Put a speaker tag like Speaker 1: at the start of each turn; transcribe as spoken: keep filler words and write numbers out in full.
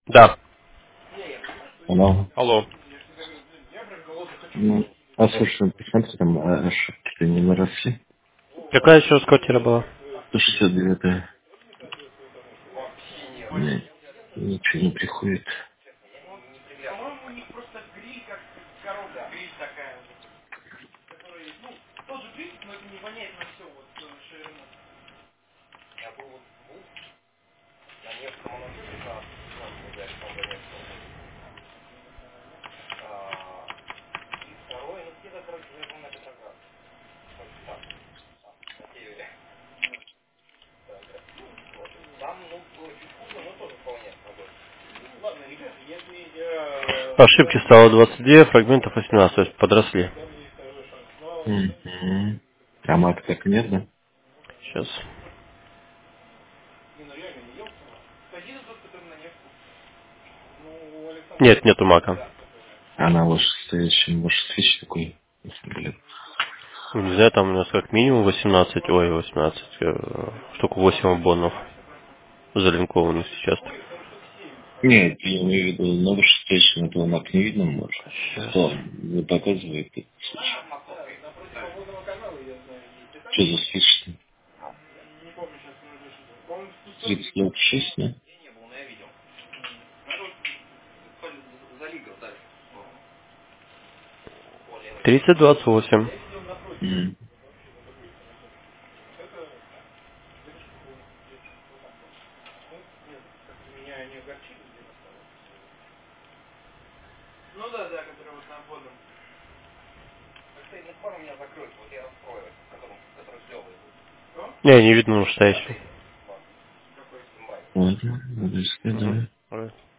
Speaker 1: Да.
Speaker 2: Алло.
Speaker 1: Алло.
Speaker 2: Ну, а слушай, посмотри, там а, ошибки-то не наросли.
Speaker 1: Какая еще раз квартира была?
Speaker 2: сто шестьдесят девять. Нет, ничего не приходит.
Speaker 1: Ошибки стало двадцать два, фрагментов восемнадцать, то есть подросли.
Speaker 2: Угу. А мак так нет, да?
Speaker 1: Сейчас. Нет, нету мака.
Speaker 2: Она ваша следующая, ваш следующий такой. Блин.
Speaker 1: Не знаю, там у нас как минимум восемнадцать, ой, восемнадцать, э, штук восемь абонов залинкованных сейчас.
Speaker 2: Нет, я имею в виду, на вашей встрече этого мак не видно, может.
Speaker 1: Сейчас.
Speaker 2: Что не показывает этот случай? Что за слышно? тридцать двадцать шесть, да?
Speaker 1: тридцать двадцать восемь.
Speaker 2: М.
Speaker 1: Не, не видно настоящий.
Speaker 2: Ладно, надо исследовать.
Speaker 1: Угу.